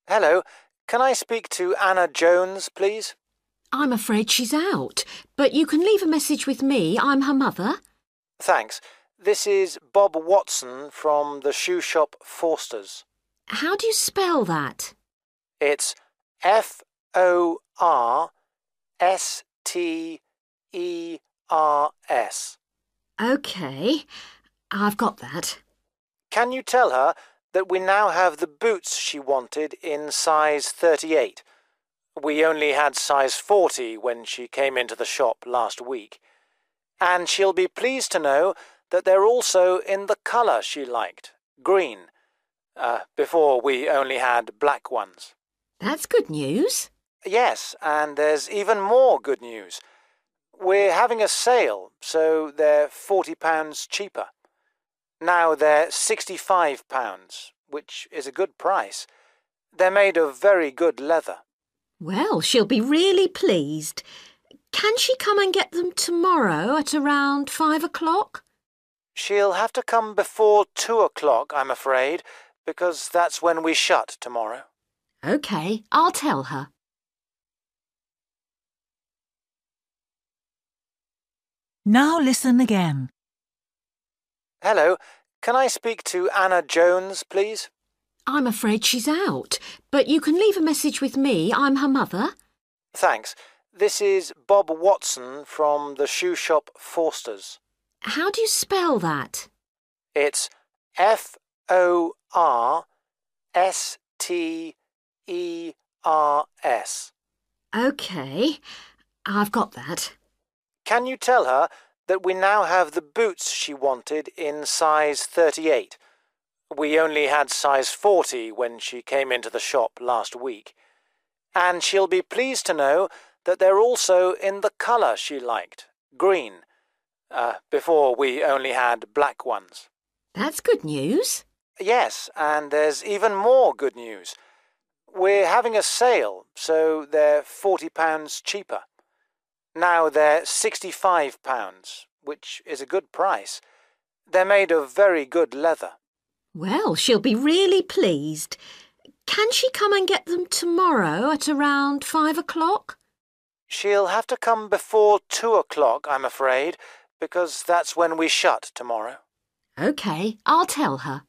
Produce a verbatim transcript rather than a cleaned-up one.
Hello, can I speak to Anna Jones, please? I'm afraid she's out, but you can leave a message with me. I'm her mother. Thanks. This is Bob Watson from the shoe shop Forsters. How do you spell that? It's F O R S T E R S. OK, I've got that. Can you tell her that we now have the boots she wanted in size thirty-eight? We only had size forty when she came into the shop last week. And she'll be pleased to know that they're also in the colour she liked, green. Uh, before we only had black ones. That's good news. Yes, and there's even more good news. We're having a sale, so they're forty pounds cheaper. Now they're sixty-five pounds, which is a good price. They're made of very good leather. Well, she'll be really pleased. Can she come and get them tomorrow at around five o'clock? She'll have to come before two o'clock, I'm afraid, because that's when we shut tomorrow. OK, I'll tell her. Now listen again. Hello, can I speak to Anna Jones, please? I'm afraid she's out, but you can leave a message with me. I'm her mother. Thanks. This is Bob Watson from the shoe shop Forsters. How do you spell that? It's F O R S T E R S. OK, I've got that. Can you tell her that we now have the boots she wanted in size thirty-eight? We only had size forty when she came into the shop last week. And she'll be pleased to know that they're also in the colour she liked, green. Uh, before we only had black ones. That's good news. Yes, and there's even more good news. We're having a sale, so they're forty pounds cheaper. Now they're sixty-five pounds, which is a good price. They're made of very good leather. Well, she'll be really pleased. Can she come and get them tomorrow at around five o'clock? She'll have to come before two o'clock, I'm afraid, because that's when we shut tomorrow. OK, I'll tell her.